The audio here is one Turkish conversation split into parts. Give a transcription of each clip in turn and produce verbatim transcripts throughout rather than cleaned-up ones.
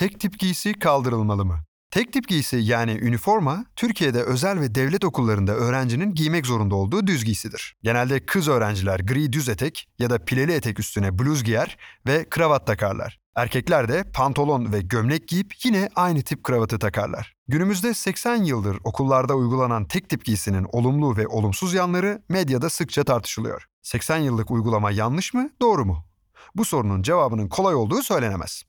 Tek tip giysi kaldırılmalı mı? Tek tip giysi yani üniforma, Türkiye'de özel ve devlet okullarında öğrencinin giymek zorunda olduğu düz giysidir. Genelde kız öğrenciler gri düz etek ya da pileli etek üstüne bluz giyer ve kravat takarlar. Erkekler de pantolon ve gömlek giyip yine aynı tip kravatı takarlar. Günümüzde seksen yıldır okullarda uygulanan tek tip giysinin olumlu ve olumsuz yanları medyada sıkça tartışılıyor. seksen yıllık uygulama yanlış mı, doğru mu? Bu sorunun cevabının kolay olduğu söylenemez.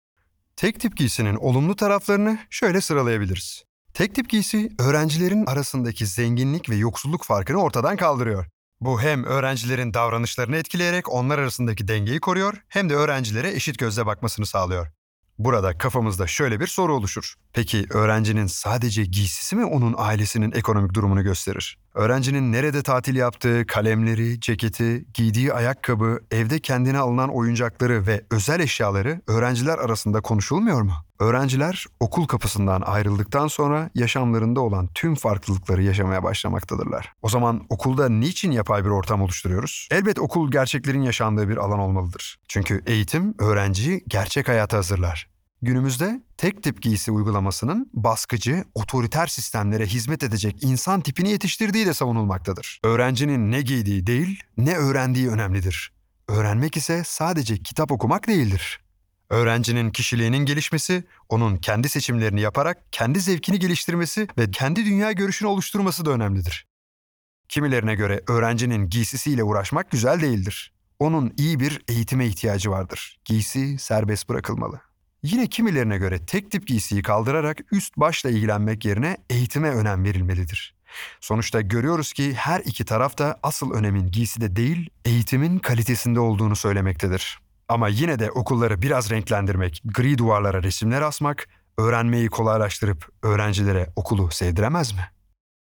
Tek tip giysinin olumlu taraflarını şöyle sıralayabiliriz. Tek tip giysi, öğrencilerin arasındaki zenginlik ve yoksulluk farkını ortadan kaldırıyor. Bu hem öğrencilerin davranışlarını etkileyerek onlar arasındaki dengeyi koruyor, hem de öğrencilere eşit gözle bakmasını sağlıyor. Burada kafamızda şöyle bir soru oluşur. Peki öğrencinin sadece giysisi mi onun ailesinin ekonomik durumunu gösterir? Öğrencinin nerede tatil yaptığı, kalemleri, ceketi, giydiği ayakkabı, evde kendine alınan oyuncakları ve özel eşyaları öğrenciler arasında konuşulmuyor mu? Öğrenciler okul kapısından ayrıldıktan sonra yaşamlarında olan tüm farklılıkları yaşamaya başlamaktadırlar. O zaman okulda niçin yapay bir ortam oluşturuyoruz? Elbet okul gerçeklerin yaşandığı bir alan olmalıdır. Çünkü eğitim öğrenciyi gerçek hayata hazırlar. Günümüzde tek tip giysi uygulamasının baskıcı, otoriter sistemlere hizmet edecek insan tipini yetiştirdiği de savunulmaktadır. Öğrencinin ne giydiği değil, ne öğrendiği önemlidir. Öğrenmek ise sadece kitap okumak değildir. Öğrencinin kişiliğinin gelişmesi, onun kendi seçimlerini yaparak kendi zevkini geliştirmesi ve kendi dünya görüşünü oluşturması da önemlidir. Kimilerine göre öğrencinin giysisiyle uğraşmak güzel değildir. Onun iyi bir eğitime ihtiyacı vardır. Giysi serbest bırakılmalı. Yine kimilerine göre tek tip giysiyi kaldırarak üst başla ilgilenmek yerine eğitime önem verilmelidir. Sonuçta görüyoruz ki her iki taraf da asıl önemin giyside değil, eğitimin kalitesinde olduğunu söylemektedir. Ama yine de okulları biraz renklendirmek, gri duvarlara resimler asmak, öğrenmeyi kolaylaştırıp öğrencilere okulu sevdiremez mi?